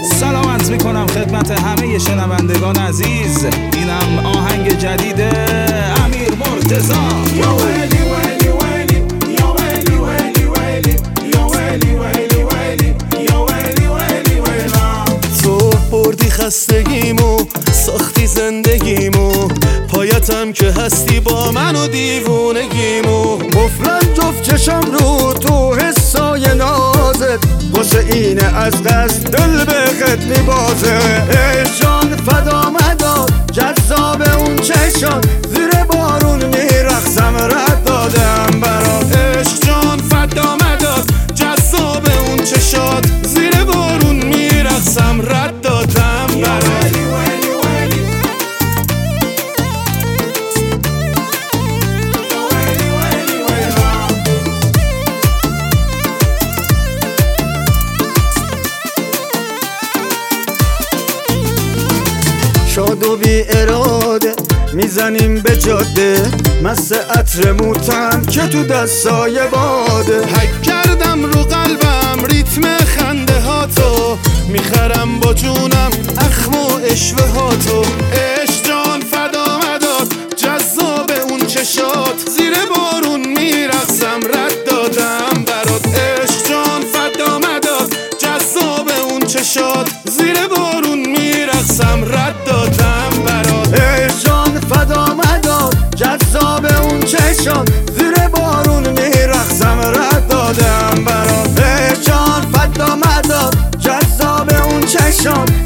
سلامت میکنم خدمت همه شنوندگان عزیز. اینم آهنگ جدید امیر مرتضی. یا ویلی ویلی ویلی، یا ویلی ویلی ویلی، یا ویلی ویلی ویلی، یا ویلی ویلی ویلا. تو بردی خستگیمو، ساختی زندگیمو، پایتم که هستی با من و دیوونگیمو. قفلم جفت چشم رو تو حسای نازت، واسه اینه از دست دل به خط میبازه. ای جان فدا مداد جذاب اون چشان، زیر بارون میرقصم رد دادم برات. عشق جان فدا مداد جذاب اون چشات، زیر بارون میرقصم رد دادم برات. شاد و بی اراده میزنیم به جاده، مست عطر موتم که تو دستای باده. حک کردم رو قلبم ریتم خنده هاتو، میخرم با جونم اخم و اشوه هاتو. عشق جان فدا مداد جذاب اون چشات، زیر بارون میرقصم رد دادم برات. عشق جان فدا مداد جذاب اون چشات، زیر بارون میرقصم رد دادم برات. عشق جان فدا مداد جذاب اون چشات، زیر بارون میرقصم رد دادم برات. عشق جان فدا مداد جذاب اون چشات،